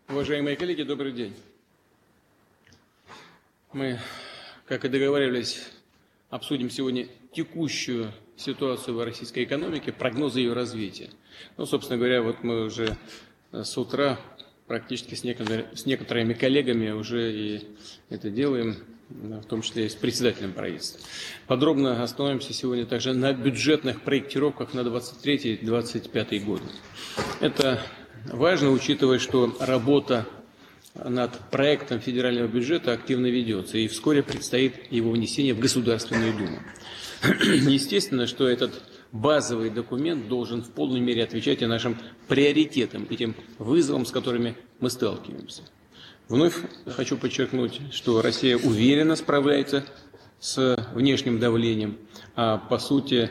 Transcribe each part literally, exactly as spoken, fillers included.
Уважаемые коллеги, добрый день. Мы, как и договаривались, обсудим сегодня текущую ситуацию в российской экономике, прогнозы ее развития. Ну, собственно говоря, вот мы уже с утра практически с некоторыми, с некоторыми коллегами уже и это делаем, в том числе и с председателем правительства. Подробно остановимся сегодня также на бюджетных проектировках на двадцать третий — двадцать пятый годы. Это важно, учитывая, что работа над проектом федерального бюджета активно ведется, и вскоре предстоит его внесение в Государственную Думу. Естественно, что этот базовый документ должен в полной мере отвечать и нашим приоритетам, и тем вызовам, с которыми мы сталкиваемся. Вновь хочу подчеркнуть, что Россия уверенно справляется с внешним давлением, а по сути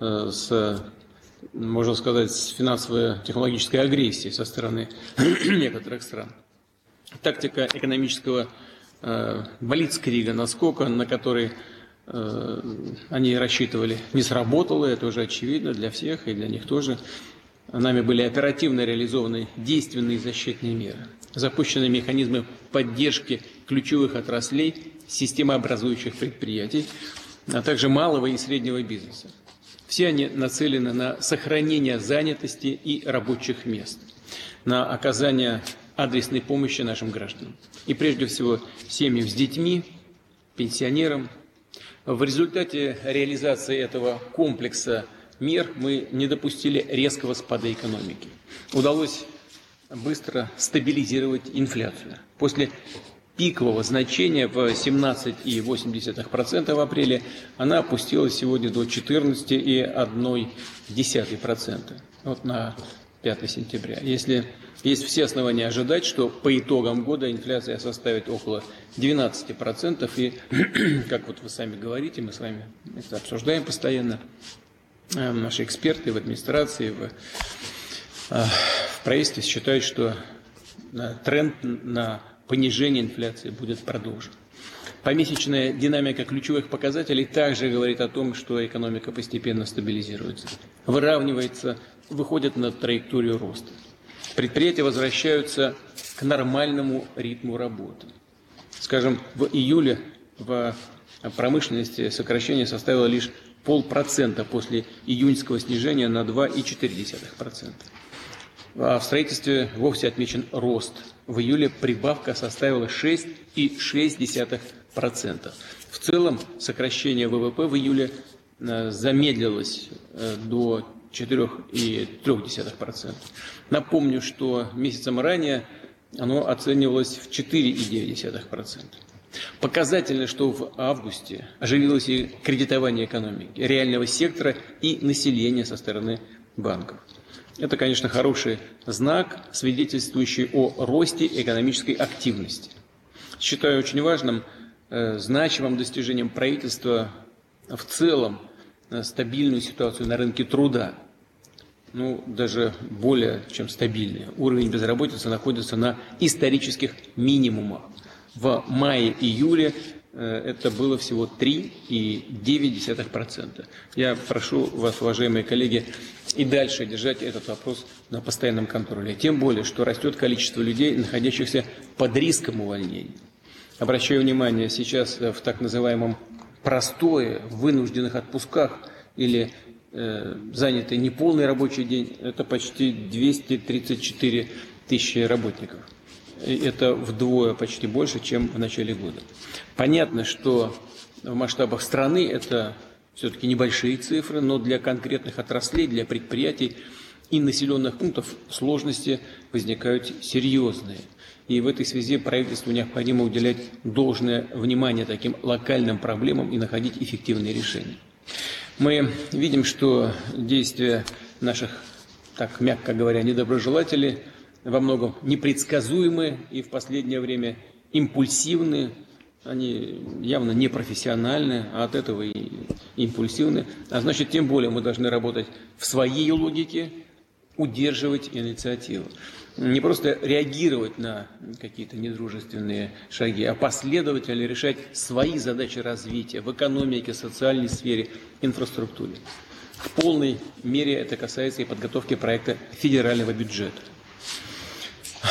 с, можно сказать, с финансово-технологической агрессией со стороны некоторых стран. Тактика экономического э, блицкрига, наскока, на который э, они рассчитывали, не сработала, это уже очевидно для всех и для них тоже. Нами были оперативно реализованы действенные защитные меры, запущены механизмы поддержки ключевых отраслей, системообразующих предприятий, а также малого и среднего бизнеса. Все они нацелены на сохранение занятости и рабочих мест, на оказание адресной помощи нашим гражданам. И прежде всего семьям с детьми, пенсионерам. В результате реализации этого комплекса мер мы не допустили резкого спада экономики. Удалось быстро стабилизировать инфляцию. После пикового значения в семнадцать целых восемь десятых процента в апреле она опустилась сегодня до четырнадцати целых одной десятой процента. Вот на пятое сентября. Если есть все основания ожидать, что по итогам года инфляция составит около двенадцати процентов. И, как вот вы сами говорите, мы с вами это обсуждаем постоянно, наши эксперты в администрации, в, в правительстве считают, что тренд на понижение инфляции будет продолжен. Помесячная динамика ключевых показателей также говорит о том, что экономика постепенно стабилизируется, выравнивается, выходит на траекторию роста. Предприятия возвращаются к нормальному ритму работы. Скажем, в июле в промышленности сокращение составило лишь полпроцента после июньского снижения на два целых четыре десятых процента. А в строительстве вовсе отмечен рост. В июле прибавка составила шесть целых шесть десятых процента. В целом сокращение ВВП в июле замедлилось до четыре целых три десятых процента. Напомню, что месяцем ранее оно оценивалось в четыре целых девять десятых процента. Показательно, что в августе оживилось и кредитование экономики, реального сектора и населения со стороны банков. Это, конечно, хороший знак, свидетельствующий о росте экономической активности. Считаю очень важным, э, значимым достижением правительства в целом э, стабильную ситуацию на рынке труда. Ну, даже более чем стабильная. Уровень безработицы находится на исторических минимумах. В мае-июле э, это было всего три целых девять десятых процента. Я прошу вас, уважаемые коллеги, и дальше держать этот вопрос на постоянном контроле. Тем более, что растет количество людей, находящихся под риском увольнения. Обращаю внимание, сейчас в так называемом простое, в вынужденных отпусках или э, занятый неполный рабочий день, это почти двести тридцать четыре тысячи работников. И это вдвое почти больше, чем в начале года. Понятно, что в масштабах страны это все-таки небольшие цифры, но для конкретных отраслей, для предприятий и населенных пунктов сложности возникают серьезные. И в этой связи правительству необходимо уделять должное внимание таким локальным проблемам и находить эффективные решения. Мы видим, что действия наших, так мягко говоря, недоброжелателей во многом непредсказуемы и в последнее время импульсивны. Они явно непрофессиональны, а от этого и импульсивны. А значит, тем более мы должны работать в своей логике, удерживать инициативу. Не просто реагировать на какие-то недружественные шаги, а последовательно решать свои задачи развития в экономике, социальной сфере, инфраструктуре. В полной мере это касается и подготовки проекта федерального бюджета.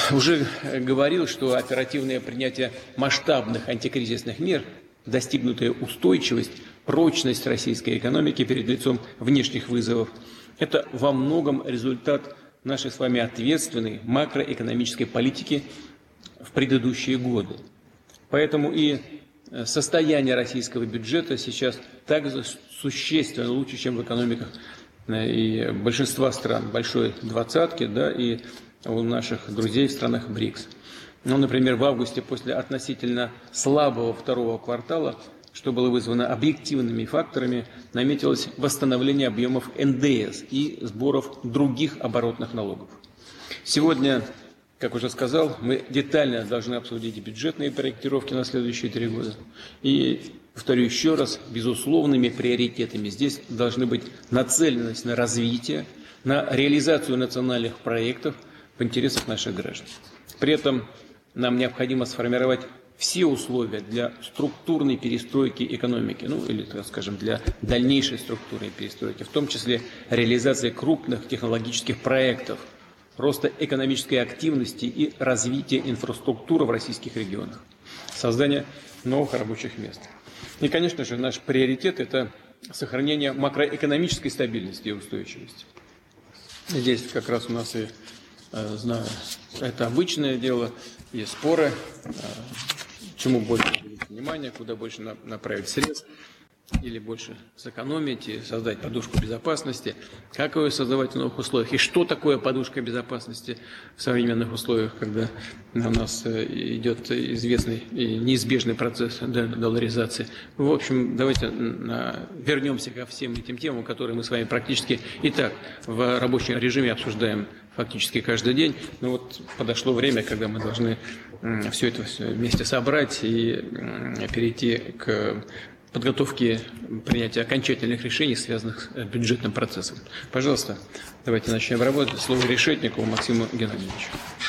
уже говорил, что оперативное принятие масштабных антикризисных мер, достигнутая устойчивость, прочность российской экономики перед лицом внешних вызовов – это во многом результат нашей с вами ответственной макроэкономической политики в предыдущие годы. Поэтому и состояние российского бюджета сейчас также существенно лучше, чем в экономиках и большинства стран большой двадцатки, да, и у наших друзей в странах БРИКС. Ну, например, в августе после относительно слабого второго квартала, что было вызвано объективными факторами, наметилось восстановление объемов эн дэ эс и сборов других оборотных налогов. Сегодня, как уже сказал, мы детально должны обсудить бюджетные корректировки на следующие три года. И, повторю еще раз, безусловными приоритетами здесь должны быть нацеленность на развитие, на реализацию национальных проектов в интересах наших граждан. При этом нам необходимо сформировать все условия для структурной перестройки экономики, ну или, так скажем, для дальнейшей структурной перестройки, в том числе реализации крупных технологических проектов, роста экономической активности и развития инфраструктуры в российских регионах, создание новых рабочих мест. И, конечно же, наш приоритет – это сохранение макроэкономической стабильности и устойчивости. Здесь как раз у нас и, знаю, это обычное дело, есть споры, чему больше уделить внимание, куда больше направить средств, или больше сэкономить и создать подушку безопасности. Как ее создавать в новых условиях? И что такое подушка безопасности в современных условиях, когда у нас идет известный и неизбежный процесс долларизации? В общем, давайте вернемся ко всем этим темам, которые мы с вами практически и так в рабочем режиме обсуждаем фактически каждый день. Но вот подошло время, когда мы должны все это все вместе собрать и перейти к подготовки принятия окончательных решений, связанных с бюджетным процессом. Пожалуйста, давайте начнем работать. Слово Решетникову Максиму Геннадьевичу.